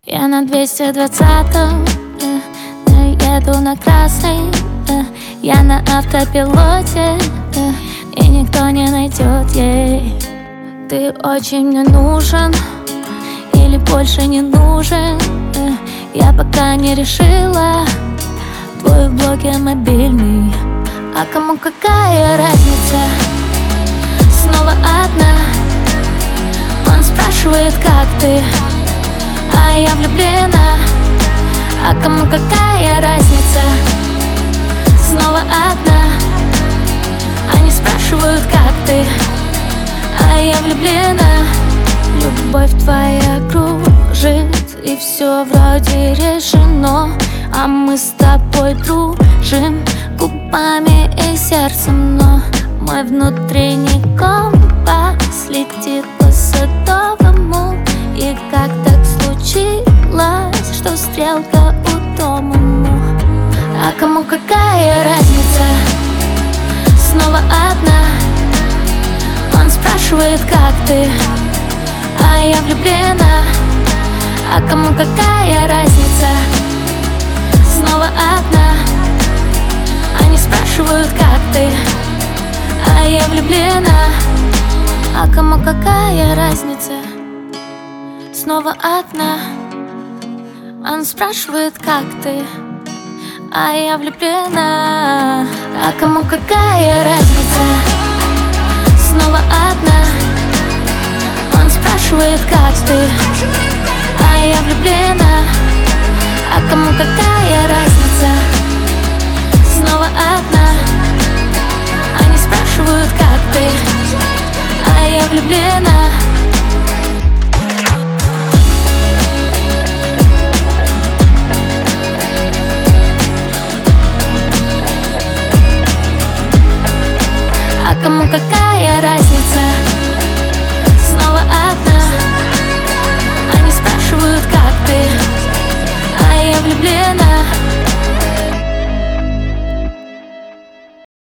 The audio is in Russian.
Я на 220-м, еду на красный, я на автопилоте, и никто не найдет ей. Ты очень мне нужен или больше не нужен, я пока не решила. Твой в блоке мобильный, а кому какая разница? Снова одна. Он спрашивает, как ты, а я влюблена. А кому какая разница? Снова одна. Они спрашивают, как ты, а я влюблена. Любовь твоя кружит, и все вроде решено, а мы с тобой дружим губами и сердцем. Но мой внутренний компас летит по садовому. И как так случилось, что стрелка у дома? А кому какая разница? Снова одна. Он спрашивает, как ты, а я влюблена. А кому какая разница? Снова одна. Они спрашивают, как ты, а я влюблена. А кому какая разница? Снова одна. Он спрашивает, как ты, а я влюблена. А кому какая разница? Снова одна. Он спрашивает, как ты, а я влюблена. А кому какая разница? Снова одна. Они спрашивают, как ты, а я влюблена. А кому какая